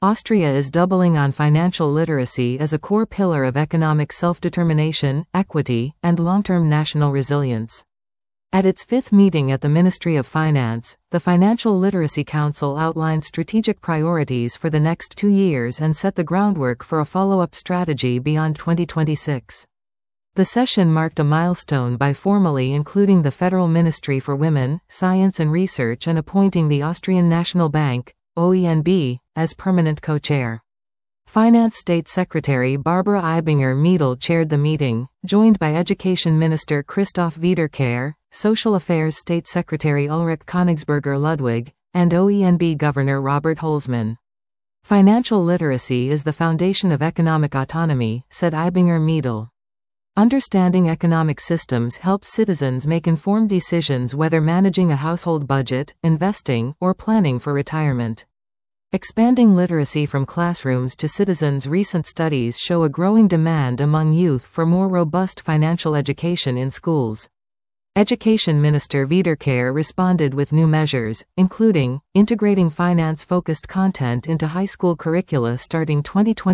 Austria is doubling on financial literacy as a core pillar of economic self-determination, equity, and long-term national resilience. At its fifth meeting at the Ministry of Finance, the Financial Literacy Council outlined strategic priorities for the next 2 years and set the groundwork for a follow-up strategy beyond 2026. The session marked a milestone by formally including the Federal Ministry for Women, Science and Research and appointing the Austrian National Bank, OENB, as permanent co-chair. Finance State Secretary Barbara Aibinger-Meidl chaired the meeting, joined by Education Minister Christoph Wiederkehr, Social Affairs State Secretary Ulrich Königsberger-Ludwig, and OENB Governor Robert Holzmann. Financial literacy is the foundation of economic autonomy, said Aibinger-Meidl. Understanding economic systems helps citizens make informed decisions whether managing a household budget, investing, or planning for retirement. Expanding literacy from classrooms to citizens. Recent studies show a growing demand among youth for more robust financial education in schools. Education Minister Wiederkehr responded with new measures, including integrating finance-focused content into high school curricula starting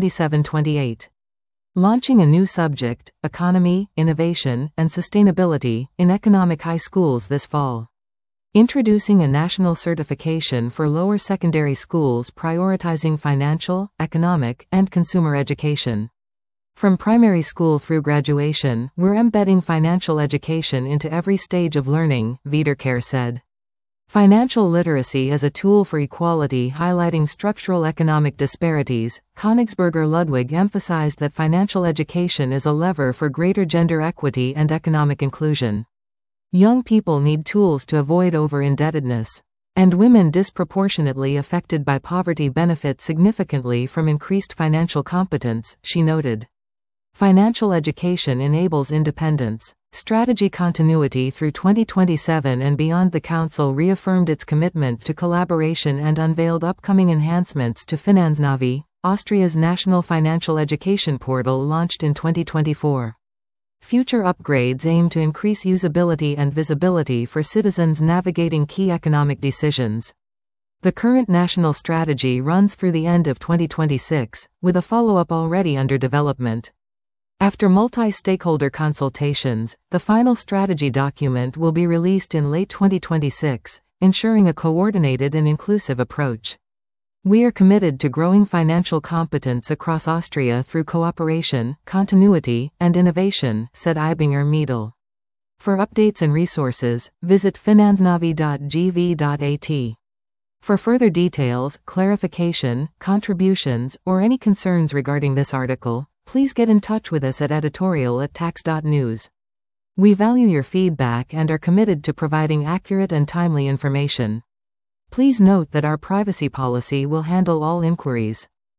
2027-28. Launching a new subject, Economy, Innovation, and Sustainability, in economic high schools this fall. Introducing a national certification for lower secondary schools prioritizing financial, economic, and consumer education. From primary school through graduation, we're embedding financial education into every stage of learning, Wiederkehr said. Financial literacy as a tool for equality. Highlighting structural economic disparities, Königsberger-Ludwig emphasized that financial education is a lever for greater gender equity and economic inclusion. Young people need tools to avoid over-indebtedness. And women disproportionately affected by poverty benefit significantly from increased financial competence, she noted. Financial education enables independence. Strategy continuity through 2027 and beyond. The Council reaffirmed its commitment to collaboration and unveiled upcoming enhancements to Finanznavi, Austria's national financial education portal launched in 2024. Future upgrades aim to increase usability and visibility for citizens navigating key economic decisions. The current national strategy runs through the end of 2026, with a follow-up already under development. After multi-stakeholder consultations, the final strategy document will be released in late 2026, ensuring a coordinated and inclusive approach. We are committed to growing financial competence across Austria through cooperation, continuity, and innovation, said Aibinger-Meidl. For updates and resources, visit finanznavi.gv.at. For further details, clarification, contributions, or any concerns regarding this article, please get in touch with us at editorial@tax.news. We value your feedback and are committed to providing accurate and timely information. Please note that our privacy policy will handle all inquiries.